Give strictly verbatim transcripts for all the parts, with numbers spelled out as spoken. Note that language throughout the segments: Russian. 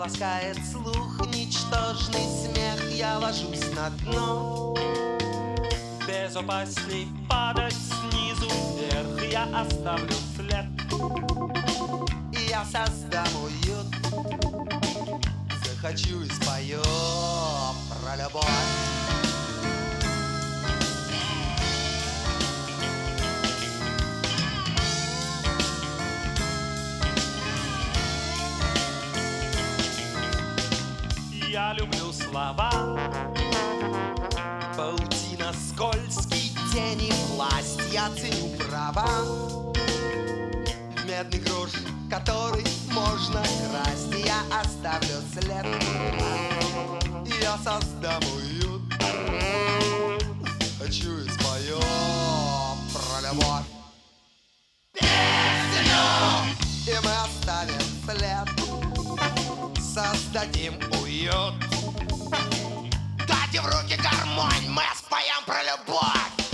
ласкает слух ничтожный смех. Я ложусь на дно. Безопасней падать снизу вверх. Я оставлю след. И я создам уют. Захочу и спою про любовь. Я люблю слова. Паутина, скользкий тени, власть. Я ценю права. В медный грош, который можно красть. Я оставлю след. Я создам уют. Хочу и спою про любовь. Песню! И мы оставим след. Создадим уют. Дайте в руки гармонь, мы споем про любовь.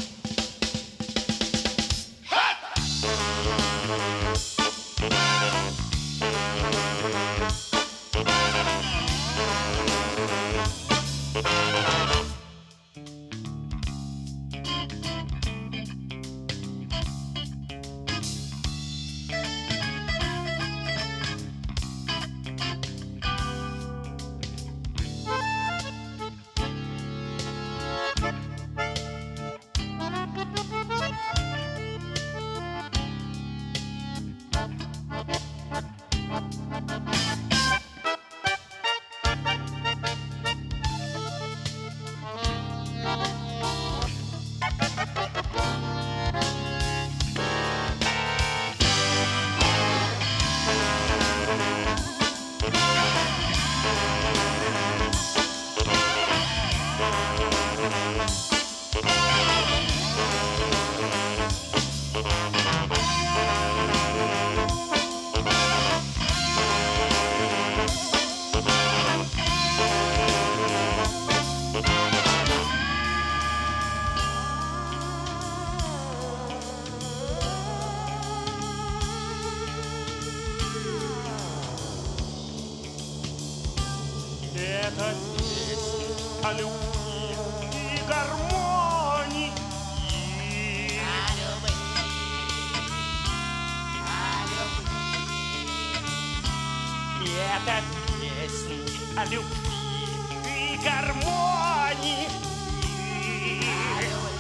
Это песня о любви и гармонии. Это песня о любви и гармонии.